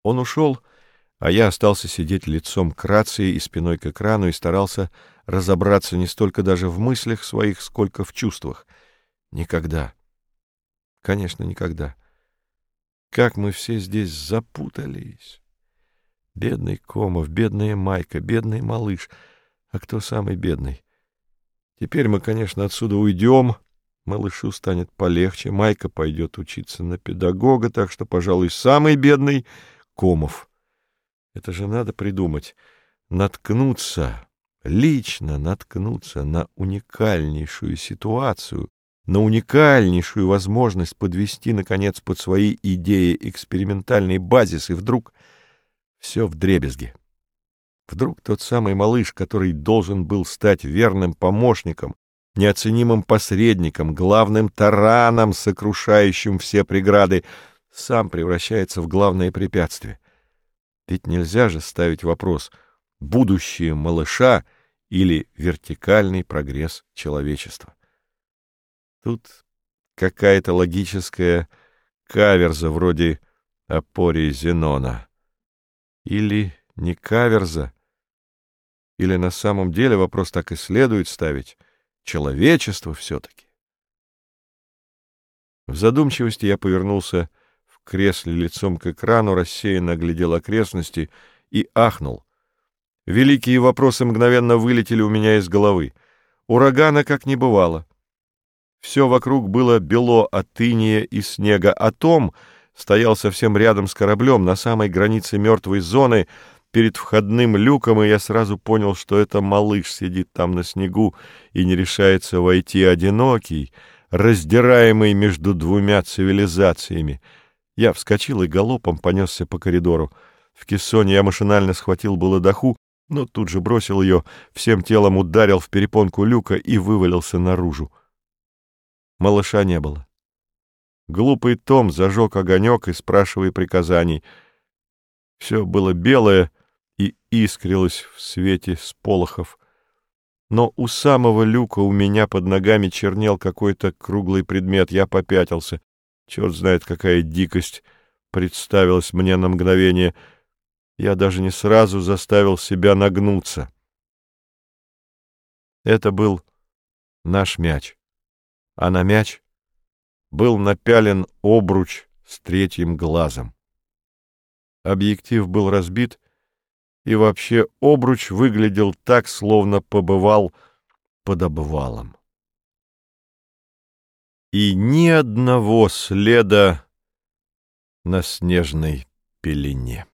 Он ушел, а я остался сидеть лицом к рации и спиной к экрану и старался разобраться не столько даже в мыслях своих, сколько в чувствах. Никогда. Конечно, никогда. Как мы все здесь запутались. Бедный Комов, бедная Майка, бедный малыш. А кто самый бедный? Теперь мы, конечно, отсюда уйдем. Малышу станет полегче. Майка пойдет учиться на педагога, так что, пожалуй, самый бедный — Комов. Это же надо придумать. Лично наткнуться на уникальнейшую ситуацию, на уникальнейшую возможность подвести, наконец, под свои идеи экспериментальный базис, и вдруг все вдребезги. Вдруг тот самый малыш, который должен был стать верным помощником, неоценимым посредником, главным тараном, сокрушающим все преграды, сам превращается в главное препятствие. Ведь нельзя же ставить вопрос: будущее малыша или вертикальный прогресс человечества. Тут какая-то логическая каверза вроде апории Зенона. Или не каверза, или на самом деле вопрос так и следует ставить: человечество все-таки. В задумчивости я повернулся в кресле лицом к экрану, рассеянно оглядел окрестности и ахнул. Великие вопросы мгновенно вылетели у меня из головы. Урагана как не бывало. Все вокруг было бело от иния и снега, а Том стоял совсем рядом с кораблем, на самой границе мертвой зоны, перед входным люком, и я сразу понял, что это малыш сидит там на снегу и не решается войти, одинокий, раздираемый между двумя цивилизациями. Я вскочил и галопом понесся по коридору. В кессоне я машинально схватил было доху, но тут же бросил ее, всем телом ударил в перепонку люка и вывалился наружу. Малыша не было. Глупый Том зажег огонек и спрашивая приказаний. Все было белое и искрилось в свете сполохов. Но у самого люка у меня под ногами чернел какой-то круглый предмет. Я попятился. Черт знает, какая дикость представилась мне на мгновение. Я даже не сразу заставил себя нагнуться. Это был наш мяч. А на мяч был напялен обруч с третьим глазом. Объектив был разбит, и вообще обруч выглядел так, словно побывал под обвалом. И ни одного следа на снежной пелене.